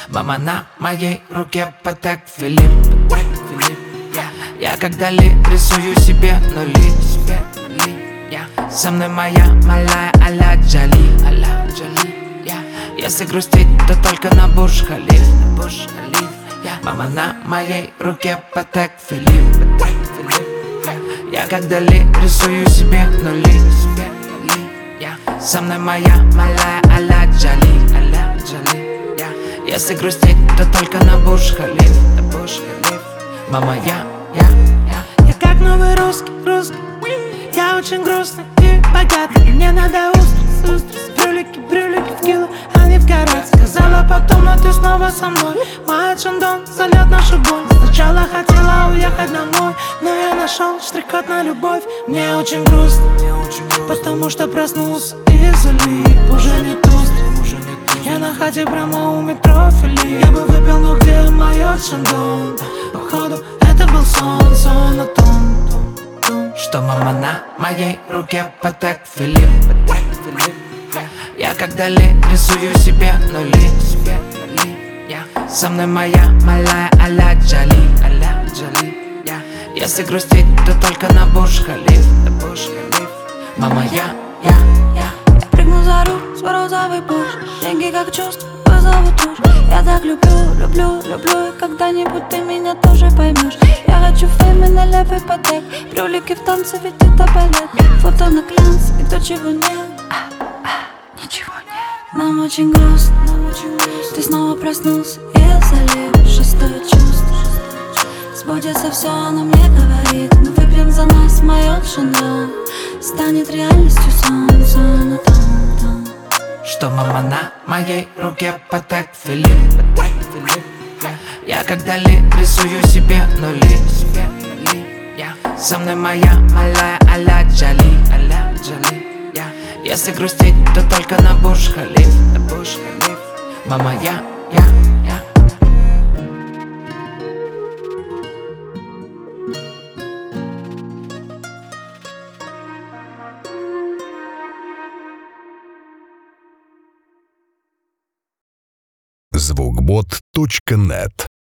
Мама, на моей руке Патек Филипп. Я когда рисую себе нули. Со мной моя малая а-ля Джоли. Если грустить, то только на Бурдж Халиф. Мама, на моей руке Патек Филипп. Я когда рисую себе нули. Со мной моя малая а-ля Джоли. Если грустить, то только на Бурдж Халиф. Мама, я как новый русский. Я очень грустный и богатый. Мне надо устриц. Брюлики в кило, а не в карат. Сказала потом, но ты снова со мной. Моя Чандон зальет нашу боль. Сначала хотела уехать домой, но я нашел штрих-код на любовь. Мне очень грустно, потому что проснулся из олив. Уже не туст. Я на хате прямо у метро Фили. Я бы выпил, но где моё Чандон? Походу, это был сон о том, что мама, на моей руке Патек Филипп. Я когда рисую себе нули. Со мной моя малая а-ля Джоли. Если грустить, то только на Бурдж Халиф. Мама, я прыгну за руль с розовый Порш. Деньги как чувство вызовут тушь. Я так люблю, и когда-нибудь ты меня тоже поймешь. Я хочу фейм и налево ипотек. Брюлики в танце, ведь это балет. Фото на глянц, и то, чего нет. Ничего нет. Нам очень грустно. Ты снова проснулся из залив. Шестое чувство. Сбудется все, оно мне говорит. Мы выпьем за нас моё Шандон. Станет реальностью сон о том. что мама, на моей руке Патек Филипп. Я когда рисую себе нули. Со мной моя малая а-ля Джоли. Если грустить, то только на Бурдж Халиф. Мама, я Звукбот.нет